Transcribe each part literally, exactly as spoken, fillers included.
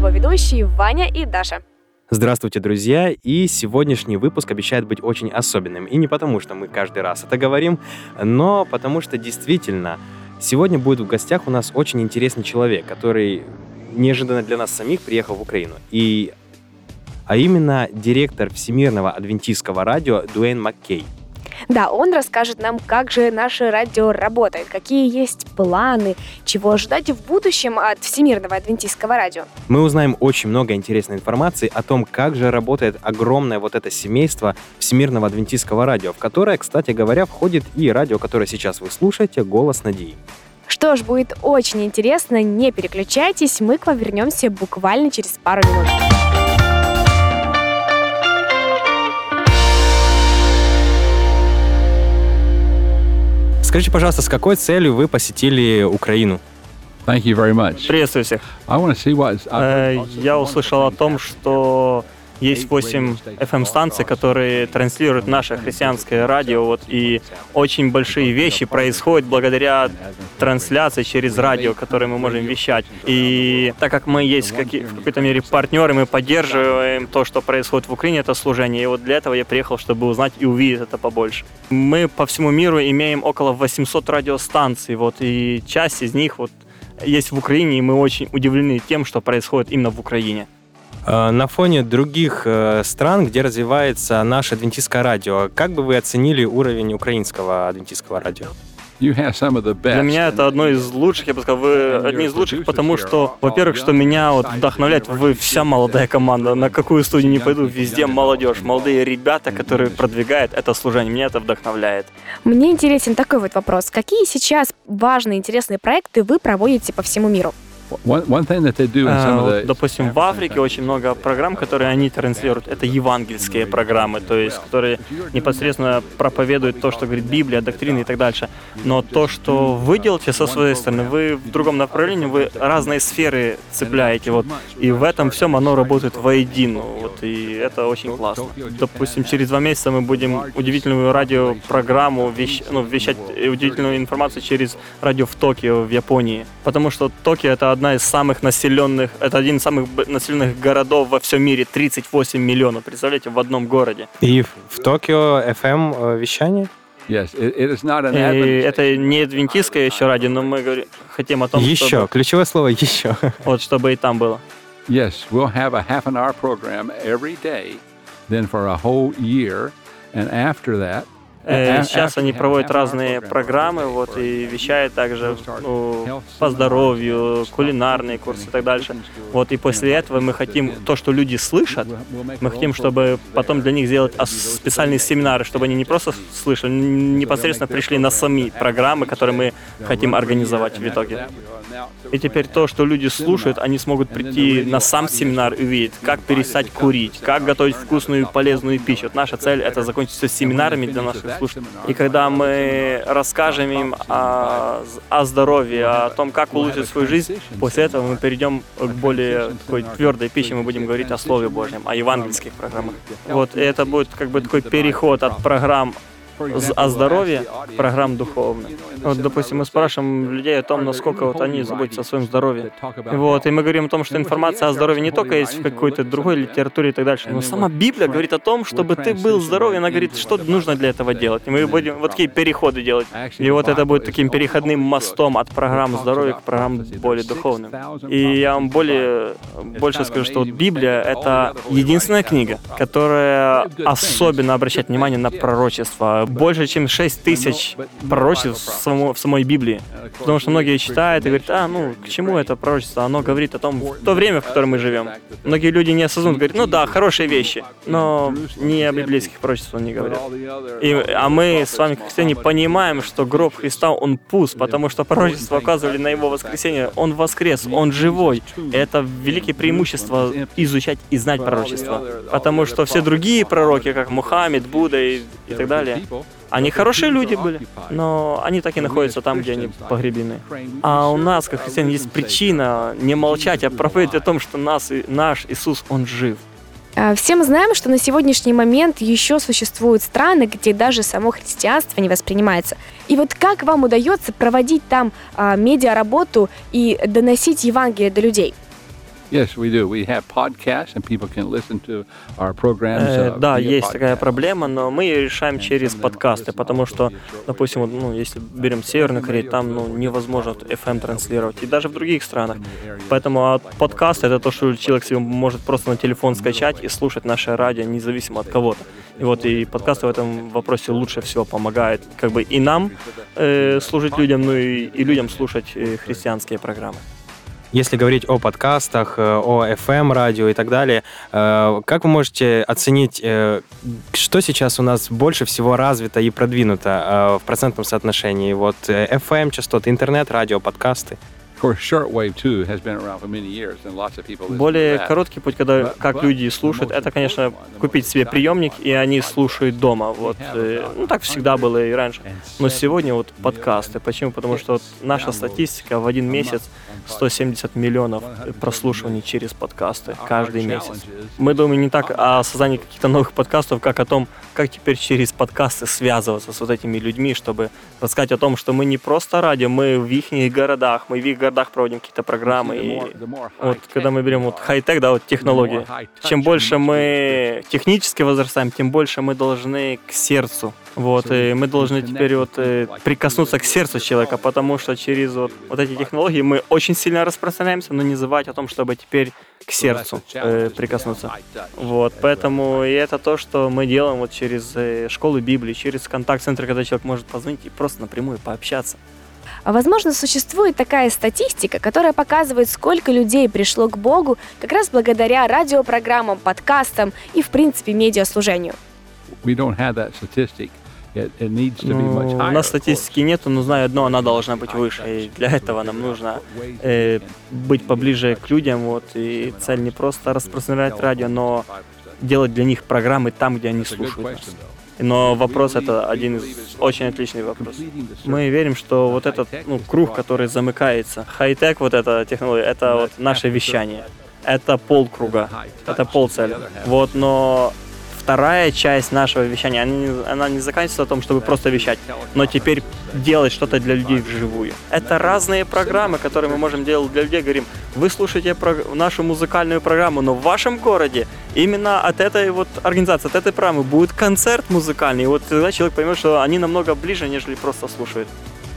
его ведущие Ваня и Даша. Здравствуйте, друзья! И сегодняшний выпуск обещает быть очень особенным. И не потому, что мы каждый раз это говорим, но потому что действительно сегодня будет в гостях у нас очень интересный человек, который неожиданно для нас самих приехал в Украину. И, а именно директор Всемирного адвентистского радио Дуэйн Маккей. Да, он расскажет нам, как же наше радио работает, какие есть планы, чего ожидать в будущем от Всемирного адвентистского радио. Мы узнаем очень много интересной информации о том, как же работает огромное вот это семейство Всемирного адвентистского радио, в которое, кстати говоря, входит и радио, которое сейчас вы слушаете, «Голос Надеи». Что ж, будет очень интересно, не переключайтесь, мы к вам вернемся буквально через пару минут. Скажите, пожалуйста, с какой целью вы посетили Украину? Thank you very much. Приветствую всех. I want to see what Э, Я услышал о том, что есть восемь эф эм-станций, которые транслируют наше христианское радио, вот, и очень большие вещи происходят благодаря трансляции через радио, которые мы можем вещать. И так как мы есть какие- в какой-то мере партнеры, мы поддерживаем то, что происходит в Украине, это служение. И вот для этого я приехал, чтобы узнать и увидеть это побольше. Мы по всему миру имеем около восемьсот радиостанций, вот, и часть из них вот есть в Украине, и мы очень удивлены тем, что происходит именно в Украине. Э, На фоне других э, стран, где развивается наше адвентистское радио, как бы вы оценили уровень украинского адвентистского радио? you have some of the best. Для меня это одно из лучших, я бы сказал, вы одни из лучших, потому что, во-первых, что меня вот вдохновляет, вы вся молодая команда, на какую студию не пойду, везде молодежь, молодые ребята, которые продвигают это служение, меня это вдохновляет. Мне интересен такой вот вопрос. Какие сейчас важные, интересные проекты вы проводите по всему миру? One, one thing that they do in some Э, of вот, the Допустим, в Африке очень много программ, которые они транслируют. Это евангельские программы, то есть, которые непосредственно проповедуют то, что говорит Библия, доктрины и так дальше. Но то, что вы делаете со своей стороны, вы в другом направлении, вы разные сферы цепляете, вот, и в этом всем оно работает воедино, вот, и это очень классно. Допустим, через два месяца мы будем удивительную радиопрограмму вещ... ну, вещать удивительную информацию через радио в Токио, в Японии, потому что Токио — это одна из самых населенных, это один из самых б- населенных городов во всем мире, тридцать восемь миллионов, представляете, в одном городе. И в, в Токио эф эм э, вещание? yes, it, it is not an И Adventist. это не адвентистское еще радио, но мы говорим, хотим о том, Еще, чтобы, ключевое слово «еще». вот, чтобы и там было. Yes, we'll have a half an hour program every day, then for a whole year, and after that. Э, a- Сейчас after они we have a проводят half-hour разные program программы, every day вот, for и вещают также We'll start ну, health по school, здоровью, кулинарные курсы и так дальше. Вот, и после этого мы хотим то, что люди слышат, мы хотим, чтобы потом для них сделать ос- специальные семинары, чтобы они не просто слышали, н- непосредственно пришли на сами программы, которые мы хотим организовать в итоге. И теперь то, что люди слушают, они смогут прийти на сам семинар и увидеть, как перестать курить, как готовить вкусную и полезную пищу. Вот наша цель — это закончить все семинарами для наших слушателей. И когда мы расскажем им о, о здоровье, о том, как улучшить свою жизнь, после этого мы перейдем к более такой твердой пище, мы будем говорить о Слове Божьем, о евангельских программах. Вот, и это будет как бы такой переход от программ з- о здоровье к программ духовных. Вот, допустим, мы спрашиваем людей о том, насколько вот они заботятся о своем здоровье. И вот, и мы говорим о том, что информация о здоровье не только есть в какой-то другой литературе и так дальше, но сама Библия говорит о том, чтобы ты был здоров, и она говорит, что нужно для этого делать. И мы будем вот такие переходы делать. И вот это будет таким переходным мостом от программ здоровья к программам более духовным. И я вам более, больше скажу, что вот Библия — это единственная книга, которая особенно обращает внимание на пророчество. Больше, чем шесть тысяч пророчеств в, само, в самой Библии. Потому что многие читают и говорят, а, ну, к чему это пророчество? Оно говорит о том, в то время, в котором мы живем. Многие люди не осознают, говорят, ну да, хорошие вещи, но не о библейских пророчествах не говорят. И, а мы с вами, как христиане, понимаем, что гроб Христа, он пуст, потому что пророчества указывали на его воскресение. Он воскрес, он живой. И это великое преимущество изучать и знать пророчества. Потому что все другие пророки, как Мухаммед, Будда и, и так далее, они хорошие люди были, но они так и находятся там, где они погребены. А у нас, как христиан, есть причина не молчать, а проповедовать о том, что нас, наш Иисус, Он жив. Все мы знаем, что на сегодняшний момент еще существуют страны, где даже само христианство не воспринимается. И вот как вам удается проводить там а, медиаработу и доносить Евангелие до людей? Yes, we do. We have podcasts, and people can listen to our programs. Э, uh, Да, via есть такая podcast. проблема, но мы ее решаем через подкасты, потому что, допустим, вот, ну, если берем Северную Корею, там ну, невозможно эф эм транслировать, и даже в других странах. Поэтому а подкаст — это то, что человек себе может просто на телефон скачать и слушать наше радио, независимо от кого-то. И вот и подкасты в этом вопросе лучше всего помогают, как бы и нам э, служить людям, ну и, и людям слушать э, христианские программы. Если говорить о подкастах, э, о эф эм-радио и так далее, э, как вы можете оценить, э, что сейчас у нас больше всего развито и продвинуто э, в процентном соотношении? Вот э, эф эм-частоты, интернет, радио, подкасты. Of course, shortwave too has been around for many years, and lots of people listen Более to that. короткий путь, когда как люди слушают, это, конечно, купить себе приемник, и они слушают дома. Вот, э, ну так всегда было и раньше. Но сегодня вот подкасты. Почему? Потому что вот наша статистика в один месяц сто семьдесят миллионов прослушиваний через подкасты каждый месяц. Мы думаем не так о создании каких-то новых подкастов, как о том, как теперь через подкасты связываться с вот этими людьми, чтобы рассказать о том, что мы не просто радио, мы в их городах, мы в их городах проводим какие-то программы. И вот когда мы берем вот хай-тек, да, вот технологии, чем больше мы технически возрастаем, тем больше мы должны к сердцу. Вот, и мы должны теперь вот э, прикоснуться к сердцу человека, потому что через вот, вот эти технологии мы очень сильно распространяемся, но не забывать о том, чтобы теперь к сердцу э, прикоснуться. Вот, поэтому и это то, что мы делаем вот через э, школу Библии, через контакт-центр, когда человек может позвонить и просто напрямую пообщаться. А возможно, существует такая статистика, которая показывает, сколько людей пришло к Богу как раз благодаря радиопрограммам, подкастам и, в принципе, медиаслужению. We don't have that statistic. It, it needs to be Ну, much у higher. нас of статистики нету, но знаю одно, она должна быть выше. И для этого нам нужно э, быть поближе к людям. Вот, и цель не просто распространять радио, но делать для них программы там, где они course. It's a good слушают нас. question, though. Но вопрос это один из очень отличный вопрос. Мы верим, что вот этот ну, круг, который замыкается, хай-тек, вот эта технология, это вот наше вещание. Это полкруга, это полцели. Вот, но вторая часть нашего вещания, она не, она не заканчивается на том, чтобы просто вещать, но теперь делать что-то для людей вживую. Это разные программы, которые мы можем делать для людей. Говорим, вы слушаете прог- нашу музыкальную программу, но в вашем городе именно от этой вот организации, от этой программы будет концерт музыкальный. И вот тогда человек поймет, что они намного ближе, нежели просто слушают.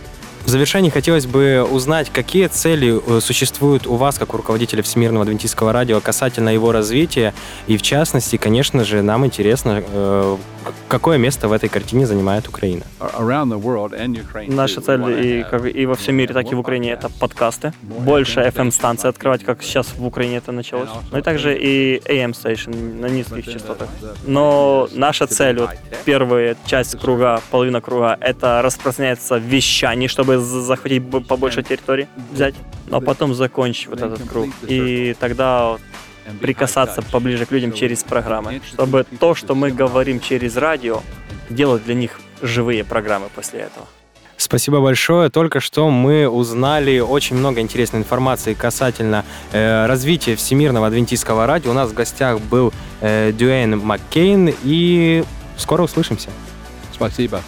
В завершении хотелось бы узнать, какие цели э, существуют у вас, как у руководителя Всемирного адвентистского радио, касательно его развития. И в частности, конечно же, нам интересно, э, какое место в этой картине занимает Украина. Around the world and Ukraine. Наша too, we цель wanna и, have как, и во всем мире, так и в Украине — это подкасты. Больше эф эм-станции открывать, как сейчас в Украине это началось. Ну и также и эй эм-стейшн на низких частотах. Но наша цель, вот первая часть круга, половина круга, это распространяется в вещании, чтобы захватить б- побольше территории, взять, но потом закончить вот этот круг. И тогда вот прикасаться поближе к людям через программы, чтобы то, что мы говорим через радио, делать для них живые программы после этого. Спасибо большое. Только что мы узнали очень много интересной информации касательно э, развития Всемирного адвентистского радио. У нас в гостях был э, Дюэйн Маккейн, и скоро услышимся. Спасибо.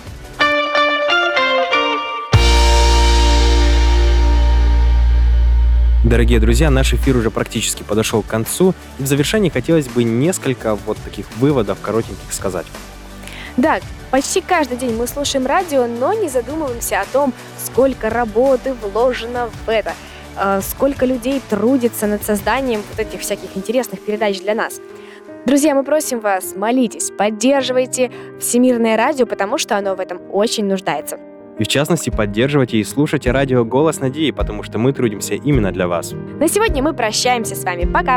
Дорогие друзья, наш эфир уже практически подошел к концу. И в завершении хотелось бы несколько вот таких выводов коротеньких сказать. Да, почти каждый день мы слушаем радио, но не задумываемся о том, сколько работы вложено в это, э, сколько людей трудится над созданием вот этих всяких интересных передач для нас. Друзья, мы просим вас, молитесь, поддерживайте Всемирное радио, потому что оно в этом очень нуждается. И в частности, поддерживайте и слушайте радио «Голос надеи», потому что мы трудимся именно для вас. На сегодня мы прощаемся с вами. Пока!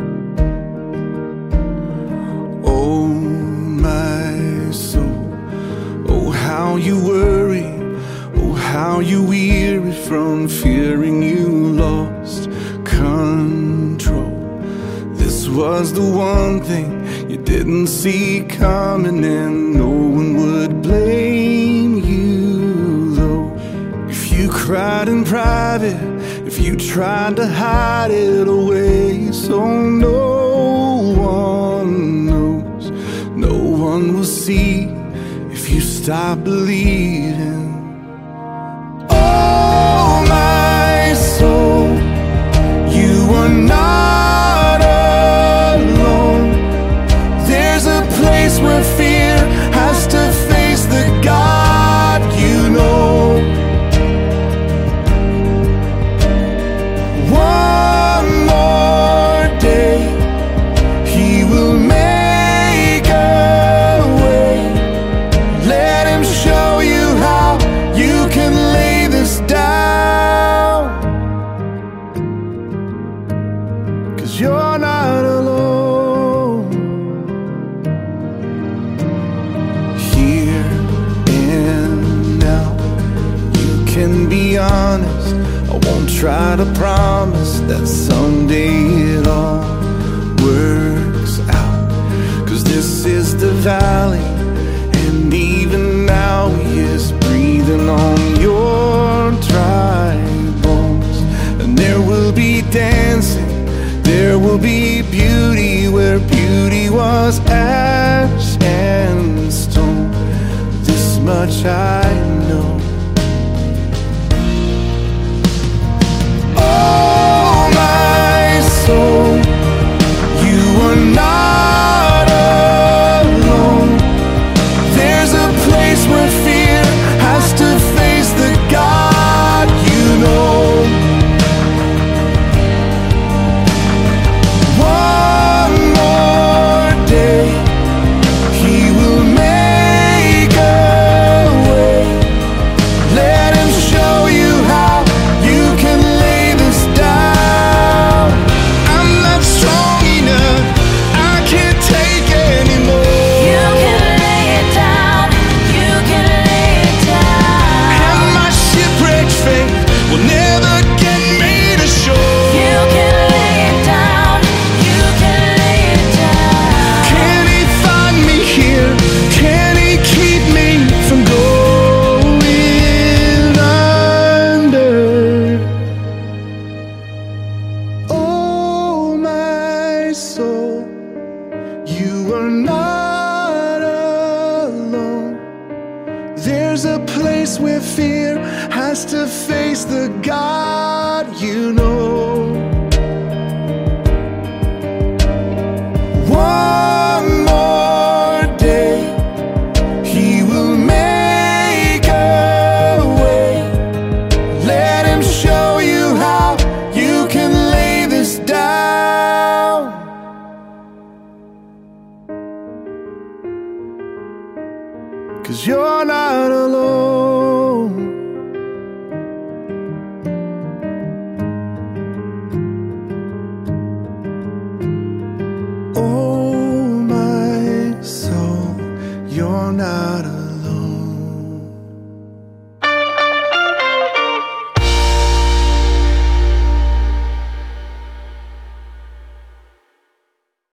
Oh, my soul, oh, how you worry, oh, how you weary from fearing you lost control. This was the one thing you didn't see coming, and no one would blame you, though. If you cried in private, if you tried to hide it away, so no one knows, no one will see if you stop believing. Oh, my soul, you are not where fear has to face the God you know. One more day, He will make a way. Let Him show you how you can lay this down, 'cause you're not alone. Here and now, you can be honest. I won't try to promise that someday it all works out, 'cause this is the valley, and even now He is breathing on your dry bones. And there will be dancing, there will be beauty where beauty was ash and stone. This much I know. Oh, my soul, you are not alone. There's a place where fear has to face the God you know. One more day, He will make a way. Let Him show you how you can lay this down. I'm not strong enough, I can't take anymore. You can lay it down, you can lay it down. And my shipwrecked faith will never get me to shore. You can lay it down, you can lay it down. Can He find me here? Can He keep me from going under? Oh, my soul, you are not alone. There's a place where fear has to face the God you know. One more day, He will make a way. Let Him show you how you can lay this down, 'cause you're not alone. Oh, my soul, you're not alone.